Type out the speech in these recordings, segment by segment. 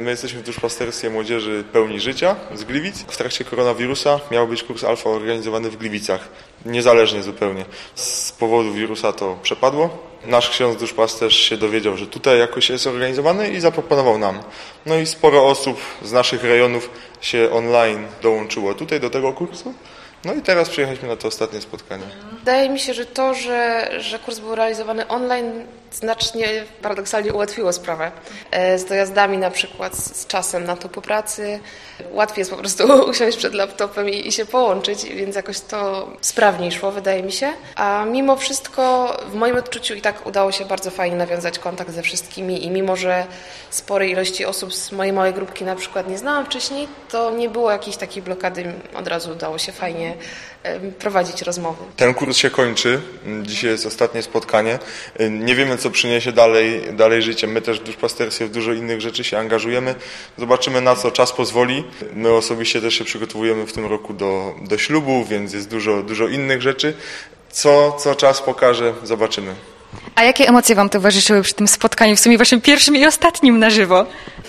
My jesteśmy w duszpasterstwie młodzieży Pełni Życia z Gliwic. W trakcie koronawirusa miał być kurs alfa organizowany w Gliwicach. Niezależnie zupełnie. Z powodu wirusa to przepadło. Nasz ksiądz duszpasterz się dowiedział, że tutaj jakoś jest organizowany i zaproponował nam. No i sporo osób z naszych rejonów się online dołączyło tutaj do tego kursu. No i teraz przyjechaliśmy na to ostatnie spotkanie. Wydaje mi się, że to, że kurs był realizowany online, znacznie paradoksalnie ułatwiło sprawę. Z dojazdami na przykład, z czasem na to po pracy. Łatwiej jest po prostu usiąść przed laptopem i się połączyć, więc jakoś to sprawniej szło, wydaje mi się. A mimo wszystko w moim odczuciu i tak udało się bardzo fajnie nawiązać kontakt ze wszystkimi i mimo, że sporej ilości osób z mojej małej grupki na przykład nie znałam wcześniej, to nie było jakiejś takiej blokady, od razu udało się fajnie prowadzić rozmowy. Ten kurs się kończy, dzisiaj jest ostatnie spotkanie. Nie wiemy, co przyniesie dalej życie. My też w duszpasterstwie w dużo innych rzeczy się angażujemy. Zobaczymy, na co czas pozwoli. My osobiście też się przygotowujemy w tym roku do ślubu, więc jest dużo innych rzeczy. Co czas pokaże, zobaczymy. A jakie emocje Wam towarzyszyły przy tym spotkaniu, w sumie Waszym pierwszym i ostatnim na żywo?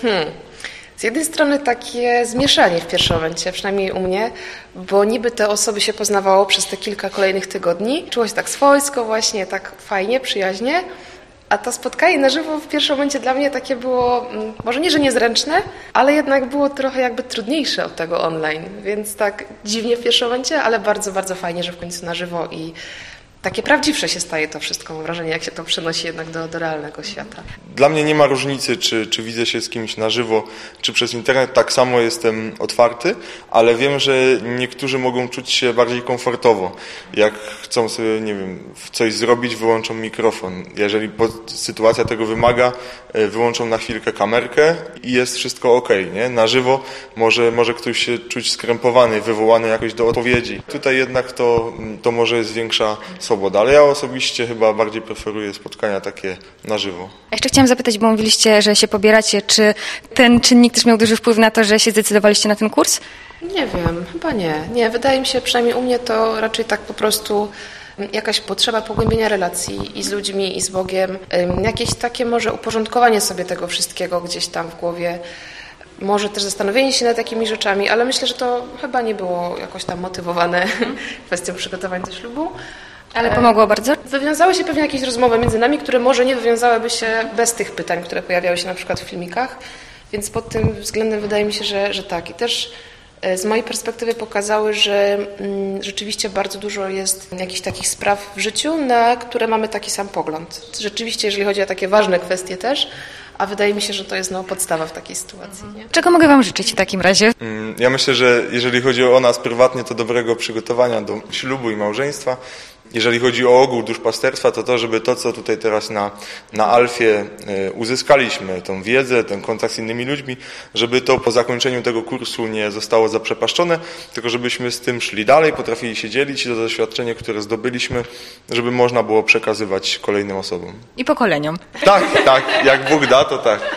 Z jednej strony takie zmieszanie w pierwszym momencie, przynajmniej u mnie, bo niby te osoby się poznawało przez te kilka kolejnych tygodni. Czuło się tak swojsko właśnie, tak fajnie, przyjaźnie. A to spotkanie na żywo w pierwszym momencie dla mnie takie było, może nie, że niezręczne, ale jednak było trochę jakby trudniejsze od tego online. Więc tak dziwnie w pierwszym momencie, ale bardzo, bardzo fajnie, że w końcu na żywo i takie prawdziwsze się staje to wszystko, mam wrażenie, jak się to przenosi jednak do realnego świata. Dla mnie nie ma różnicy, czy widzę się z kimś na żywo, czy przez internet. Tak samo jestem otwarty, ale wiem, że niektórzy mogą czuć się bardziej komfortowo. Jak chcą sobie, nie wiem, coś zrobić, wyłączą mikrofon. Jeżeli sytuacja tego wymaga, wyłączą na chwilkę kamerkę i jest wszystko okej, nie? Na żywo może ktoś się czuć skrępowany, wywołany jakoś do odpowiedzi. Tutaj jednak to może jest większa swoboda, ale ja osobiście chyba bardziej preferuję spotkania takie na żywo. Jeszcze chciałam zapytać, bo mówiliście, że się pobieracie. Czy ten czynnik też miał duży wpływ na to, że się zdecydowaliście na ten kurs? Nie wiem, chyba nie. Nie, wydaje mi się, przynajmniej u mnie to raczej tak po prostu jakaś potrzeba pogłębienia relacji i z ludźmi, i z Bogiem. Jakieś takie może uporządkowanie sobie tego wszystkiego gdzieś tam w głowie. Może też zastanowienie się nad takimi rzeczami, ale myślę, że to chyba nie było jakoś tam motywowane kwestią przygotowań do ślubu. Ale pomogło bardzo? Wywiązały się pewnie jakieś rozmowy między nami, które może nie wywiązałyby się bez tych pytań, które pojawiały się na przykład w filmikach, więc pod tym względem wydaje mi się, że tak. I też z mojej perspektywy pokazały, że rzeczywiście bardzo dużo jest jakichś takich spraw w życiu, na które mamy taki sam pogląd. Rzeczywiście, jeżeli chodzi o takie ważne kwestie też, a wydaje mi się, że to jest podstawa w takiej sytuacji. Nie? Czego mogę Wam życzyć w takim razie? Ja myślę, że jeżeli chodzi o nas prywatnie, to dobrego przygotowania do ślubu i małżeństwa. Jeżeli chodzi o ogół duszpasterstwa, to żeby to, co tutaj teraz na Alfie uzyskaliśmy, tą wiedzę, ten kontakt z innymi ludźmi, żeby to po zakończeniu tego kursu nie zostało zaprzepaszczone, tylko żebyśmy z tym szli dalej, potrafili się dzielić i to doświadczenie, które zdobyliśmy, żeby można było przekazywać kolejnym osobom. I pokoleniom. Tak, jak Bóg da, to tak.